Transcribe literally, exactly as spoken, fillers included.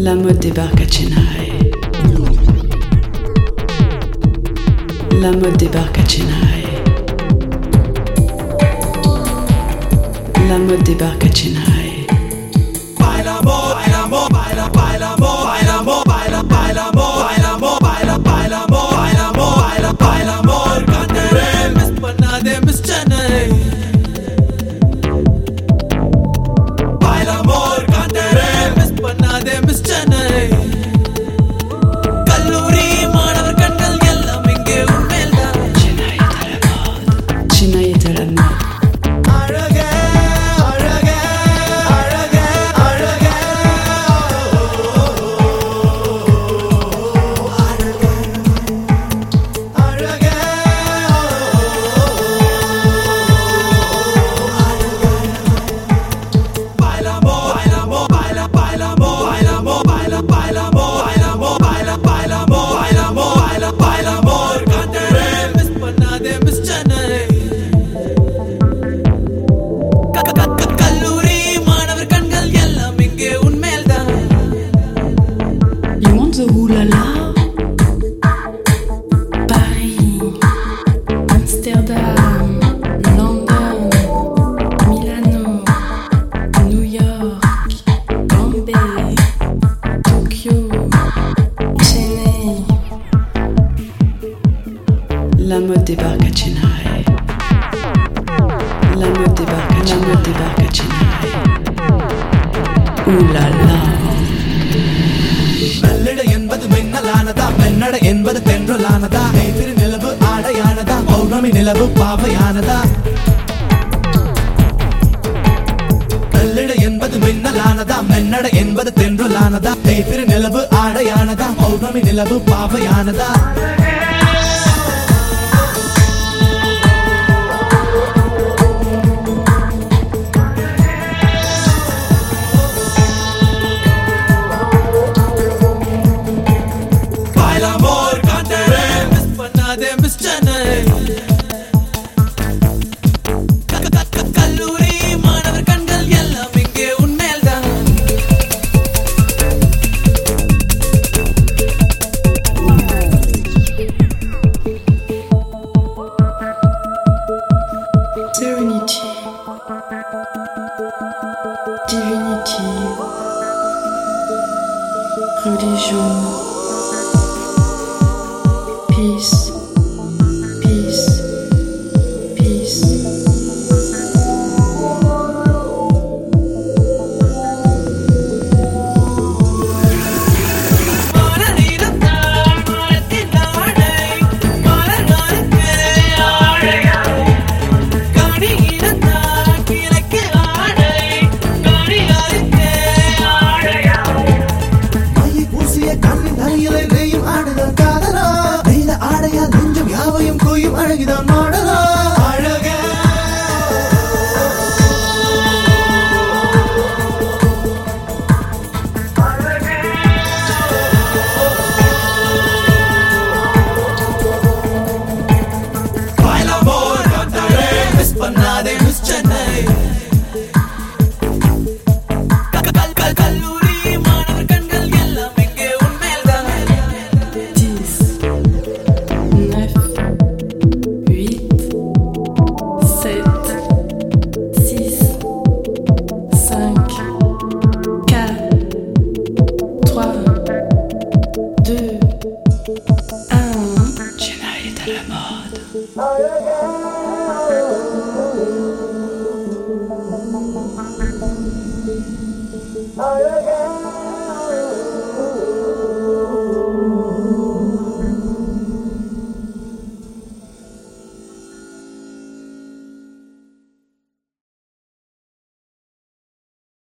La mode débarque à Chennai. La mode débarque à Chennai. La mode débarque à Chennai. Baila mo, baila mo, baila, baila mo, baila mo, baila, baila mo, baila mo, baila, baila mo, baila mo, baila, baila mo. Kandere miss பண்ணாதே miss Chennai. Baila mo, kandere miss பண்ணாதே miss Chennai. கல்லூரி மாணவர் கண்கள் எல்லாம் இங்கே உன்மேல்தான். Chennai est à la mode. Chennai est à la mode. அழகே அழகே அழகே அழகே அழகே bailamo bailamo baila bailamo bailamo baila bailamo bailamo baila bailamo bailamo baila bailamo kandere miss பண்ணாதே miss Chennai. கல்லூரி மாணவர் கண்கள் எல்லாம் இங்கே உன்மேல்தான். You want the oulala? Paris, Amsterdam, London, Milano, New York, Bombay, Tokyo, Chennai. La mode débarque à Chennai. La mode débarque à Chennai. La mode débarque à Chennai. Oulala. மெல்லிட என்பது மின்னலானதா, மென்னட என்பது தென்றலானதா, கைத்திரு நிலவு ஆடையானதா, பௌர்ணமி நிலவு பாவையானதா. மெல்லிட என்பது மின்னலானதா, மென்னட என்பது தென்றலானதா, கைத்திரு நிலவு ஆடையானதா, பௌர்ணமி நிலவு பாவையானதா. Bailamo, kandere miss பண்ணாதே miss Chennai. கல்லூரி மாணவர் கண்கள் எல்லாம் இங்கே உன்மேல்தான். Serenity, divinity, religion, peace, peace, peace. மாரணிரத்தான் மாரத்தின் நாடை, மலர்காலத்து ஆடையாய். கணியிரத்தான் கிழக்கு ஆடை, கணியாருக்கு ஆடையாய். மையை பூசிய கண்ணின் அருகிலே நெய்யும் ஆடுதான் காதலா, நெய்த ஆடையால் நெஞ்சும் யாவையும் கொய்யும் அழகிதான் மாடலா. அழகே bailamo, kandere miss பண்ணாதே miss Chennai. கல்லூரி மாணவர் கண்கள் எல்லாம் இங்கே உன்மேல்தான். dix, neuf, huit, sept, six, cinq, quatre, trois, deux, un. Chennai est à la mode.